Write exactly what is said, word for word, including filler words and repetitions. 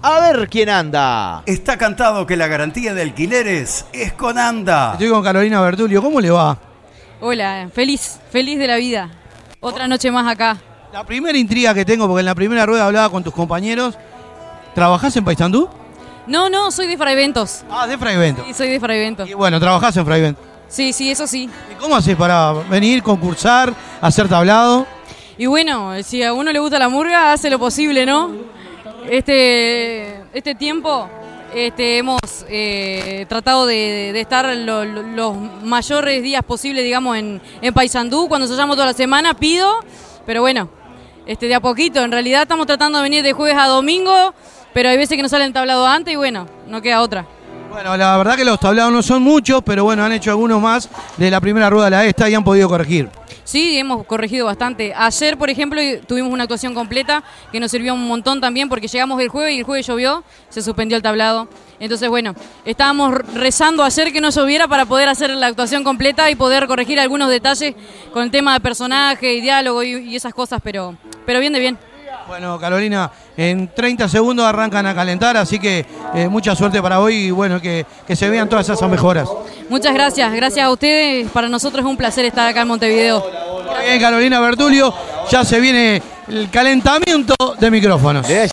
A ver quién anda. Está cantado que la garantía de alquileres es con Anda. Estoy con Carolina Bertulio. ¿Cómo le va? Hola, feliz, feliz de la vida. Otra noche más acá. La primera intriga que tengo, porque en la primera rueda hablaba con tus compañeros. ¿Trabajás en Paysandú? No, no, soy de Fraiventos. Ah, de Fraiventos. Sí, soy de Fraiventos. Y bueno, trabajás en Fraiventos. Sí, sí, eso sí. ¿Y cómo haces para venir, concursar, hacer tablado? Y bueno, si a uno le gusta la murga, hace lo posible, ¿no? Este, este tiempo este, hemos eh, tratado de, de estar lo, lo, los mayores días posibles, digamos, en, en Paysandú. Cuando se llama toda la semana, pido, pero bueno, este, de a poquito. En realidad estamos tratando de venir de jueves a domingo, pero hay veces que nos salen tablado antes y bueno, no queda otra. Bueno, la verdad que los tablados no son muchos, pero bueno, han hecho algunos más de la primera rueda de la esta y han podido corregir. Sí, hemos corregido bastante. Ayer, por ejemplo, tuvimos una actuación completa que nos sirvió un montón también porque llegamos el jueves y el jueves llovió, se suspendió el tablado. Entonces, bueno, estábamos rezando ayer que no lloviera para poder hacer la actuación completa y poder corregir algunos detalles con el tema de personaje y diálogo y, y esas cosas, pero, pero bien de bien. Bueno, Carolina, en treinta segundos arrancan a calentar, así que eh, mucha suerte para hoy y bueno, que, que se vean todas esas mejoras. Muchas gracias, gracias a ustedes. Para nosotros es un placer estar acá en Montevideo. Muy bien, Carolina Bertulio, ya se viene el calentamiento de micrófonos.